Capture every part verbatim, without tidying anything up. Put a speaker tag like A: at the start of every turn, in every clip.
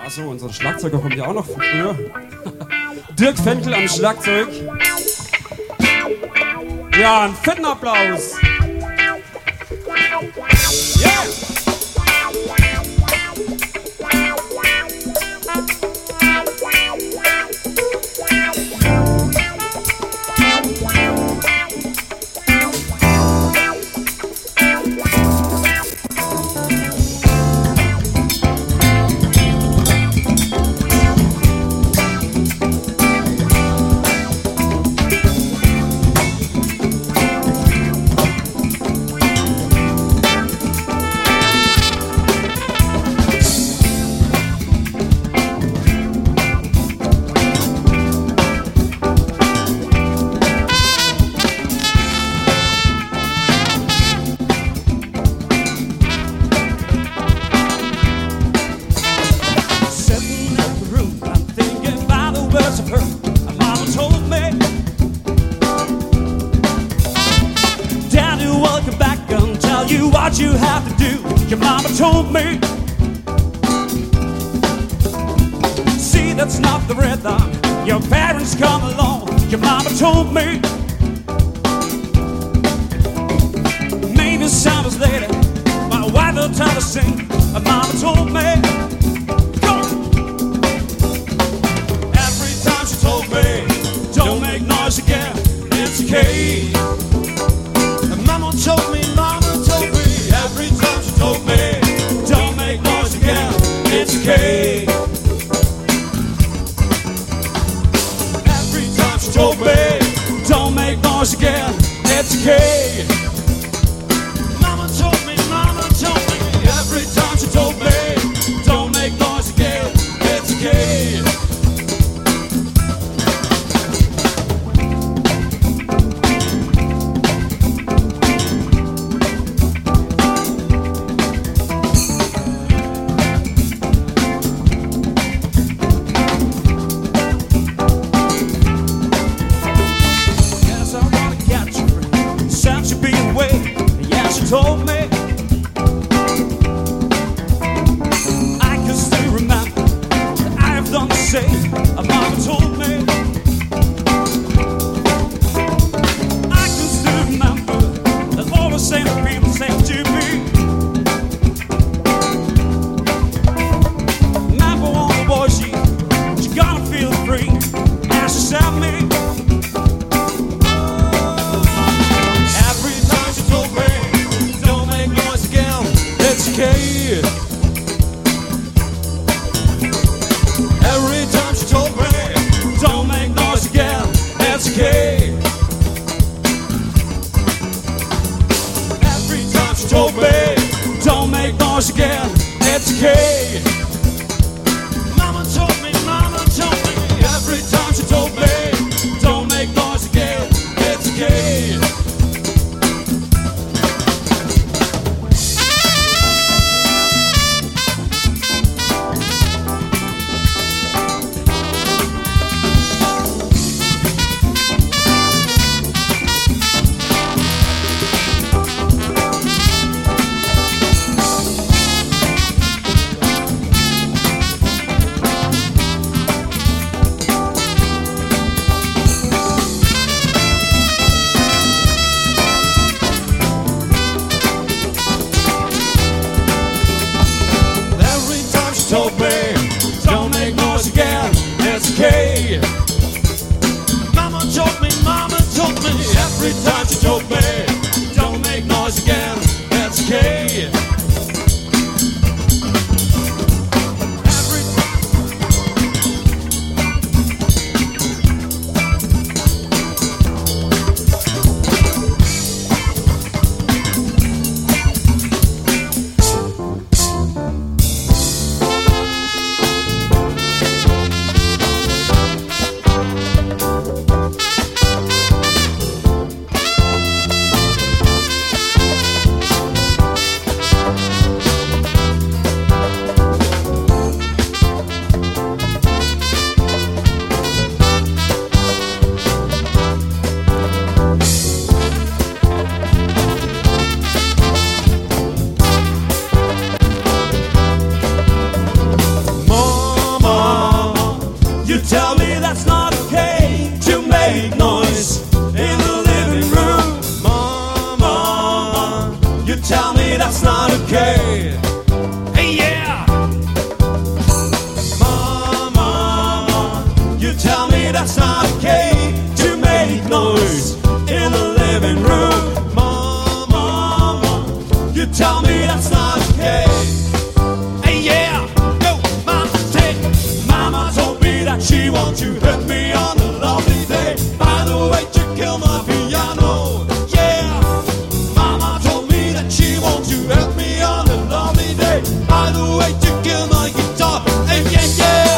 A: Achso, unser Schlagzeuger kommt ja auch noch von früher. Dirk Fenkel am Schlagzeug. Ja, einen fetten Applaus. Yeah!
B: What you have to do, your mama told me. See, that's not the rhythm. Your parents come along, your mama told me. Maybe some hours later, my wife will try to sing. My mama told me. Go on. Every time she told me, don't make noise again, it's okay. And mama told me, mama told me. Every time she told me, don't make noise again, it's okay. Every time she told me, don't make noise again, it's okay. Mama told me, mama told me. Every time she told me, don't make noise again, it's okay. Told me I can still remember that I have done the same. A mama told me I can still remember that all the same people say to me. Remember on the boy, she she gonna feel free as she said me. Okay. Every time she told me, don't make noise again, it's okay. Every time she told me, don't make noise again, it's okay. Mama told me, mama told me. Every time she told me, don't make noise again, it's okay. tell me that's not okay. Hey, yeah. Mama, mama, you tell me that's not okay to make noise in the living room. Mama, mama, you tell me that's not okay. Hey, yeah. Go, mama, say. Mama told me that she wants to hurt me on a lovely day. By the way, to kill my piano. Yeah. Mama told me that she wants to help me on a lovely day. By the way, to kill my guitar. Hey, yeah, yeah.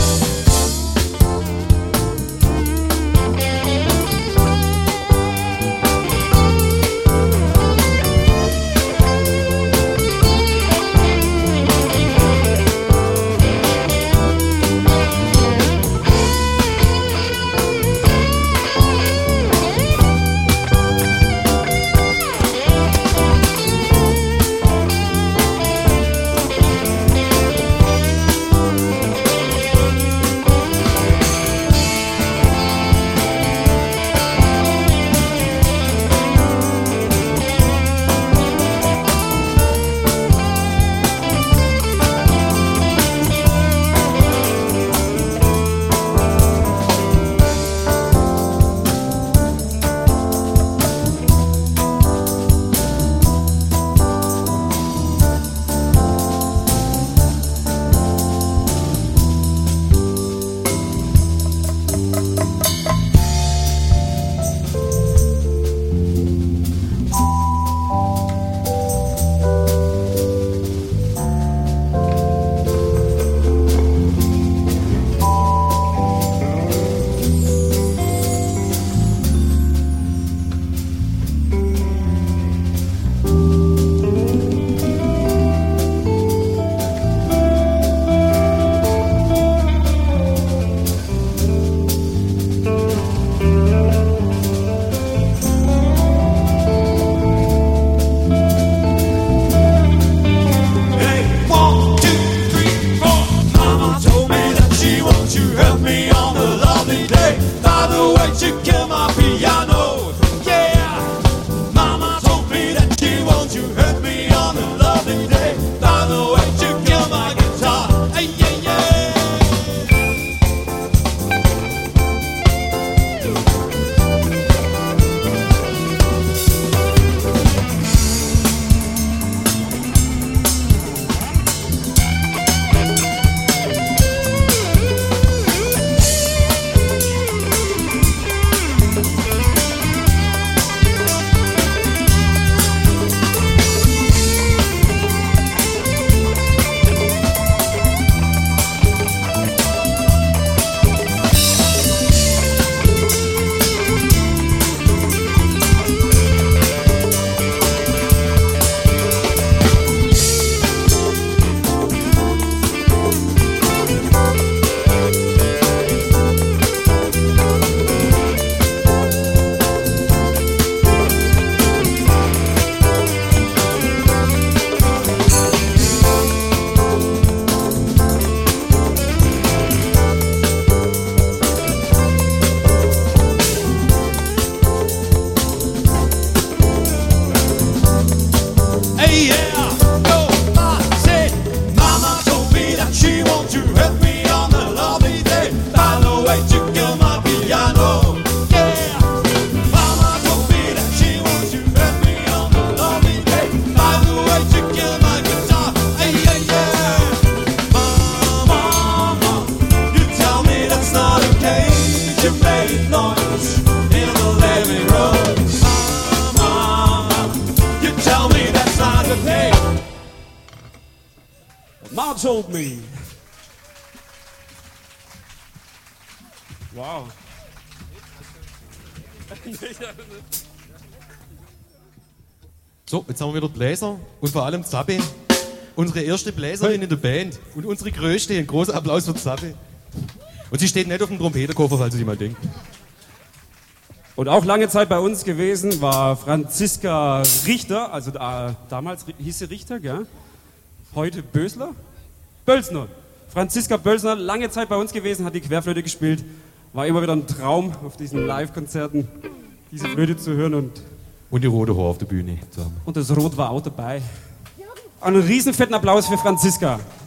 A: Mom told me. Wow.
C: So, jetzt haben wir wieder Bläser und vor allem Zappe. Unsere erste Bläserin in der Band und unsere größte. Ein großer Applaus für Zappe. Und sie steht nicht auf dem Trompeterkoffer, falls Sie mal denken.
A: Und auch lange Zeit bei uns gewesen war Franziska Richter, also äh, damals hieß sie Richter, gell? Heute Bösler? Bölsner. Franziska Bölsner, lange Zeit bei uns gewesen, hat die Querflöte gespielt. War immer wieder ein Traum, auf diesen Live-Konzerten diese Flöte zu hören. Und
C: Und die rote Haar auf der Bühne. Zusammen.
A: Und das Rot war auch dabei. Einen riesen fetten Applaus für Franziska.